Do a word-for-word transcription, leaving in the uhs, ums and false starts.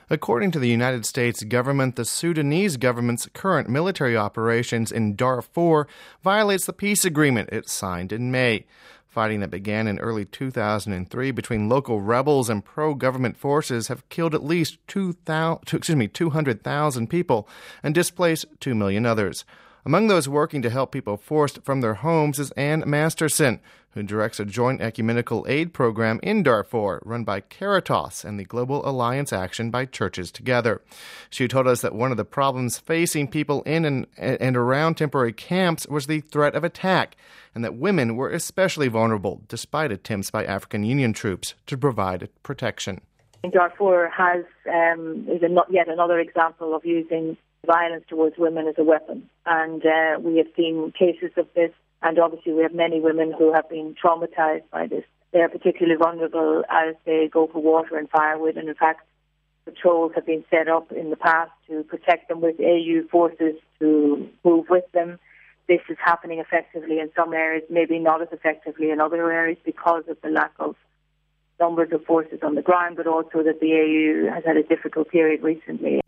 According to the United States government, the Sudanese government's current military operations in Darfur violates the peace agreement it signed in May. Fighting that began in early two thousand three between local rebels and pro-government forces have killed at least two hundred thousand people and displaced two million others. Among those working to help people forced from their homes is Anne Masterson, who directs a joint ecumenical aid program in Darfur run by Caritas and the Global Alliance Action by Churches Together. She told us that one of the problems facing people in and, and around temporary camps was the threat of attack, and that women were especially vulnerable despite attempts by African Union troops to provide protection. Darfur has um, is a, yet another example of using violence towards women as a weapon, and uh, we have seen cases of this, and obviously we have many women who have been traumatized by this. They are particularly vulnerable as they go for water and firewood, and in fact patrols have been set up in the past to protect them with A U forces to move with them. This is happening effectively in some areas, maybe not as effectively in other areas because of the lack of numbers of forces on the ground, but also that the A U has had a difficult period recently.